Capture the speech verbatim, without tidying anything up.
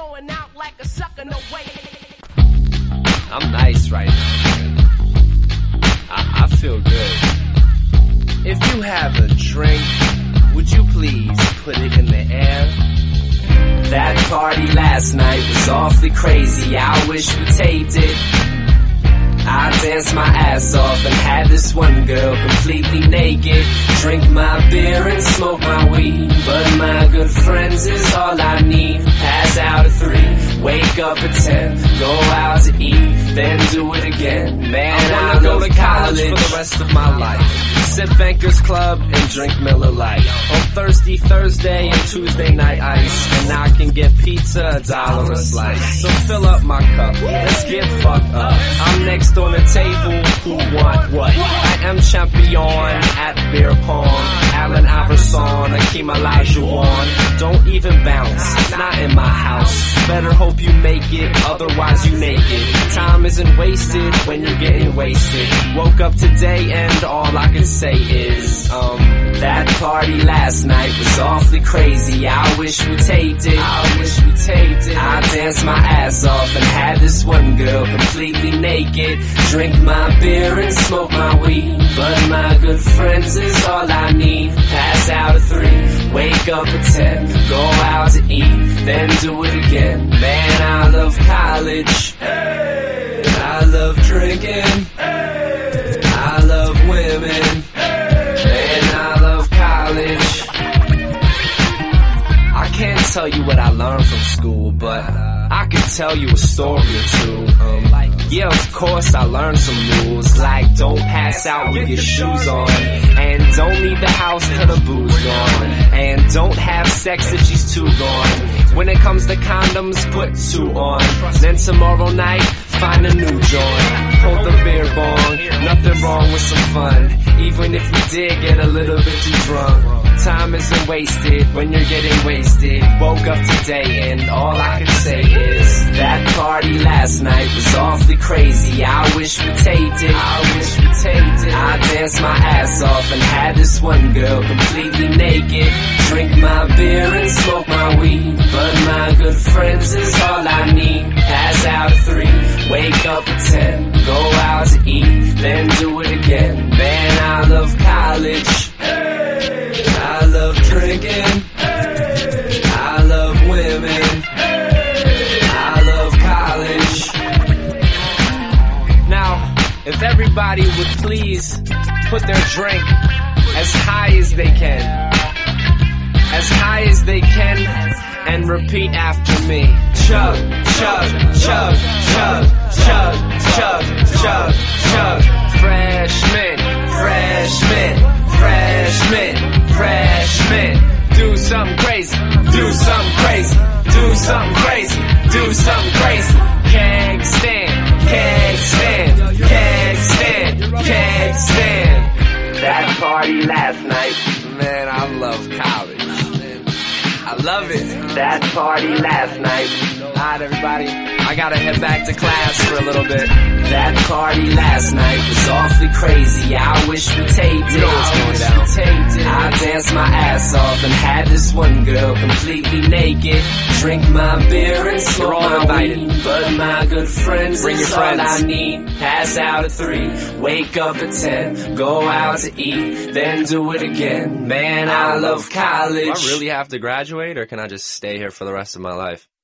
going out like a sucker, no way. I'm nice right now, man. I, I feel good. If you have a drink, would you please put it in the air? That party last night was awfully crazy. I wish we taped it. I danced my ass off and had this one girl completely naked. Drink my beer and smoke my weed, but my good friends is all I need. Pass out at three, wake up at ten, go out to eat, then do it again. Man, I wanna go to college for the rest of my life. Sip Bankers Club and drink Miller Lite. On Thirsty Thursday and Tuesday night ice, and I can get pizza a dollar a slice. So fill up my cup, let's get fucked up. I'm next on the table, who want what? I am champion at beer pong. Allen Iverson, Akeem Olajuwon. Don't even bounce, not in my house. Better hope you make it, otherwise you naked. Time isn't wasted when you're getting wasted. Woke up today and all I can say is, um, that party last night was awfully crazy. I wish we taped it. I wish we taped it. I danced my ass off and had this one girl completely naked. Drink my beer and smoke my weed, but my good friends is all I need. Pass out at three, wake up at ten, go out to eat, then do it again. Man, I love college. Hey. I love drinking. Hey. I love women. Hey. And I love college. I can't tell you what I learned from school, but I can tell you a story or two. Um, yeah, of course I learned some rules, like don't pass out with your shoes on, and don't leave the house till the booze gone, and don't have sex if she's too gone. When it comes to condoms, put two on. Then tomorrow night, find a new joint. Hold the beer bong, nothing wrong with some fun, even if you did get a little bit too drunk. Time isn't wasted when you're getting wasted. Woke up today and all I can say is, that party last night was awfully crazy. I wish we taped it. I wish we taped it. I danced my ass off and had this one girl completely naked. Drink my beer and smoke my weed, but my good friends is all I need. Pass out at three, wake up at ten, go out to eat, then do it again. Man, I love college. Hey. I love drinking. Hey. I love women. Hey. I love college. Now, if everybody would please put their drink as high as they can, as high as they can, and repeat after me. Chug, chug, chug, chug, chug, chug, chug, chug. Freshman, freshman, freshman, freshman. Do something crazy, do something crazy, do something crazy, do something crazy. Keg stand, keg stand, keg stand, keg stand. That party last night, man, I love college. I love it. That party last night. Alright, everybody, I gotta head back to class for a little bit. That party last night was awfully crazy. I wish we taped it. You know what's going down. Taped it. I danced my ass off and had this one girl completely naked. Drink my beer and smoke my weed, but my good friends Bring is your friends. all I need. Pass out at three, wake up at ten, go out to eat, then do it again. Man, I love college. Do I really have to graduate, or can I just stay here for the rest of my life?